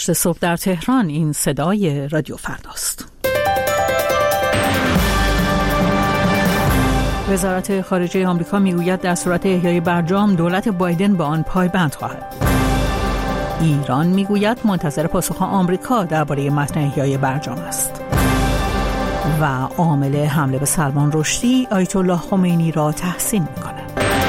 8 صبح در تهران. این صدای رادیو فرداست. وزارت خارجه آمریکا میگوید در صورت احیای برجام دولت بایدن به آن پایبند خواهد. ایران میگوید منتظر پاسخ آمریکا درباره متن احیای برجام است. و عامل حمله به سلمان رشدی آیت الله خمینی را تحسین می‌کند.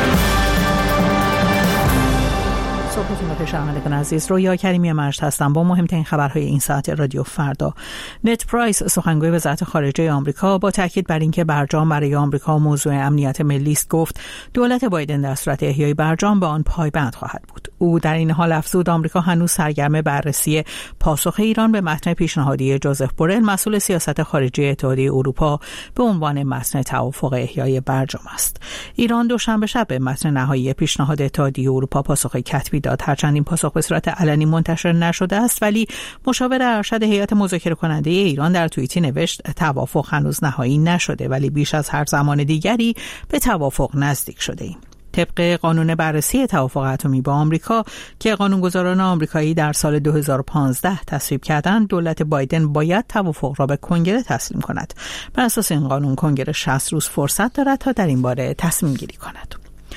صبحتون بخیر شنوندگان عزیز. رویا کریمی مجد هستم با مهمترین خبرهای این ساعت رادیو فردا. نت پرایس سخنگوی وزارت خارجه آمریکا با تاکید بر اینکه برجام برای آمریکا موضوع امنیت ملی است گفت دولت بایدن در صورت احیای برجام به آن پایبند خواهد بود. او در این حال افزود آمریکا هنوز سرگرم بررسی پاسخ ایران به متن پیشنهادی جوزف بورل مسئول سیاست خارجی اتحادیه اروپا به عنوان متن توافق احیای برجام است. ایران دوشنبه شب به متن نهایی پیشنهاد اتحادیه اروپا پاسخ کتبی داد. هرچند این پاسخ به صورت علنی منتشر نشده است، ولی مشاور ارشد هیئت مذاکره کننده ایران در توییتی نوشت توافق هنوز نهایی نشده ولی بیش از هر زمان دیگری به توافق نزدیک شده ایم. طبق قانون بررسی توافق اتمی با آمریکا که قانونگذاران آمریکایی در سال 2015 تصویب کردند، دولت بایدن باید توافق را به کنگره تسلیم کند. بر اساس این قانون کنگره 60 روز فرصت دارد تا در این باره تصمیم گیری کند.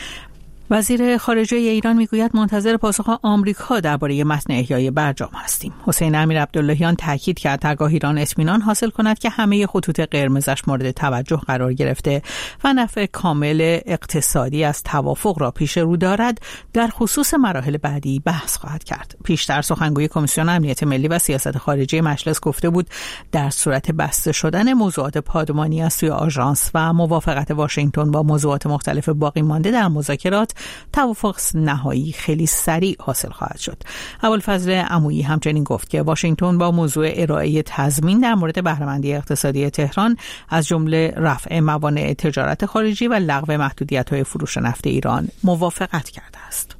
وزیر خارجه ایران میگوید منتظر پاسخ آمریکا درباره متن احیای برجام هستیم. حسین امیر عبداللهیان تاکید کرد هرگاه ایران اطمینان حاصل کند که همه خطوط قرمزش مورد توجه قرار گرفته و نفع کامل اقتصادی از توافق را پیش رو دارد، در خصوص مراحل بعدی بحث خواهد کرد. پیشتر سخنگوی کمیسیون امنیت ملی و سیاست خارجی مجلس گفته بود در صورت بسته شدن موضوعات پادمانی از سوی آژانس و موافقت واشنگتن با موضوعات مختلف باقی مانده در مذاکرات، توافق نهایی خیلی سریع حاصل خواهد شد. ابوالفضل عمویی همچنین گفت که واشنگتن با موضوع ارائه تضمین در مورد بهره‌مندی اقتصادی تهران از جمله رفع موانع تجارت خارجی و لغو محدودیت‌های فروش نفت ایران موافقت کرده است.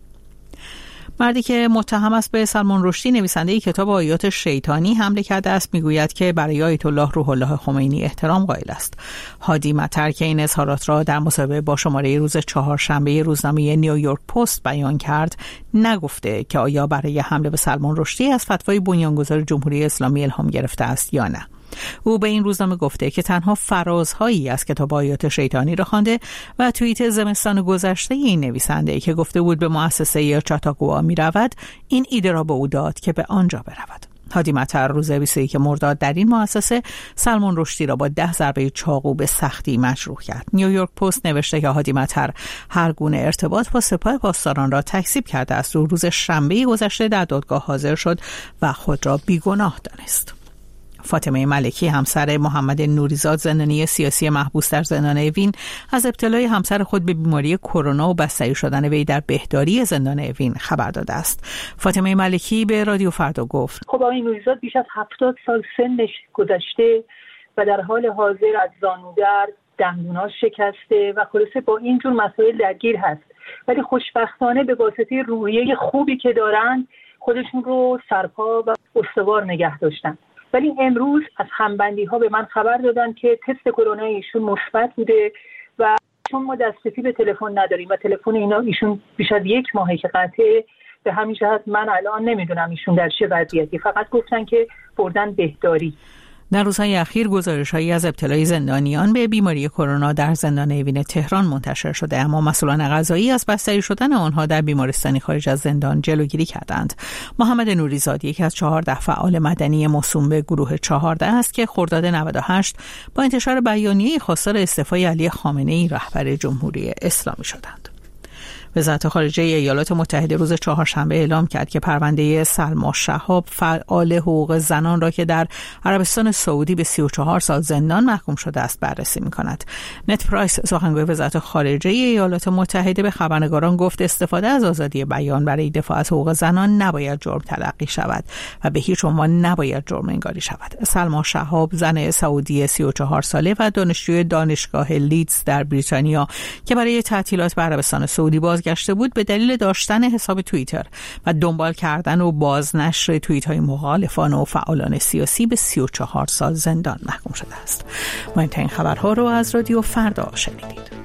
مردی که متهم است به سلمان رشدی نویسنده کتاب آیات شیطانی حمله کرده است میگوید که برای آیت الله روح الله خمینی احترام قائل است. هادی مطر که این اظهارات را در مصاحبه با شماره روز چهارشنبه روزنامه نیویورک پست بیان کرد، نگفته که آیا برای حمله به سلمان رشدی از فتوای بنیانگذار جمهوری اسلامی الهام گرفته است یا نه. او به این روزنامه گفته که تنها فرازهایی از کتاب آیات شیطانی را خوانده و توییت زمستان گذشته این نویسنده که گفته بود به مؤسسه چاتاگوآ می رود این ایده را به او داد که به آنجا برود. هادی مطر روز 21 مرداد در این مؤسسه سلمان رشدی را با 10 ضربه چاقو به سختی مجروح کرد. نیویورک پست نوشته که هادی مطر هر گونه ارتباط با سپاه پاسداران را تکذیب کرده است و روز شنبه گذشته در دادگاه حاضر شد و خود را بیگناه دانست. فاطمه ملکی همسر محمد نوریزاد زندانی سیاسی محبوس در زندان اوین از ابتلای همسر خود به بیماری کرونا و بستری شدن وی در بهداری زندان اوین خبر داده است. فاطمه ملکی به رادیو فردا گفت خب آقای نوریزاد بیش از 70 سال سنش گذشته و در حال حاضر از زانودرد دندوناش شکسته و خلاصه با این جور مسائل درگیر هست، ولی خوشبختانه به واسطه روحیه خوبی که دارن خودشون رو سرپا و استوار نگه داشتن. ولی امروز از همبندی ها به من خبر دادن که تست کرونا ایشون مثبت بوده و چون ما دسترسی به تلفن نداریم و تلفن ایشون بیش از 1 ماهه که قطعه، به همین جهت من الان نمیدونم ایشون در چه وضعیتی. فقط گفتن که بردن بهداری. در روزهای اخیر گزارش‌هایی از ابتلای زندانیان به بیماری کرونا در زندان اوین تهران منتشر شده، اما مسئولان قضایی از بستری شدن آنها در بیمارستانی خارج از زندان جلوگیری کردند. محمد نوریزاد یکی از 14 فعال مدنی موسوم به گروه 14 است که خرداد 98 با انتشار بیانیه خواستار استعفای علی خامنه‌ای رهبر جمهوری اسلامی شدند. وزارت خارجه ایالات متحده روز چهارشنبه اعلام کرد که پرونده سلما شهاب فعال حقوق زنان را که در عربستان سعودی به 34 سال زندان محکوم شده است بررسی می‌کند. نت پرایس سخنگوی وزارت خارجه ایالات متحده به خبرنگاران گفت استفاده از آزادی بیان برای دفاع از حقوق زنان نباید جرم تلقی شود و به هیچ عنوان نباید جرم انگاری شود. سلما شهاب زن سعودی 34 ساله و دانشجوی دانشگاه لیدز در بریتانیا که برای تعطیلات به عربستان سعودی بازگشته بود به دلیل داشتن حساب توییتر و دنبال کردن و بازنشر توییت‌های مخالفان و فعالان سیاسی به 34 سال زندان محکوم شده است. مهمترین خبرها رو از رادیو فردا شنیدید.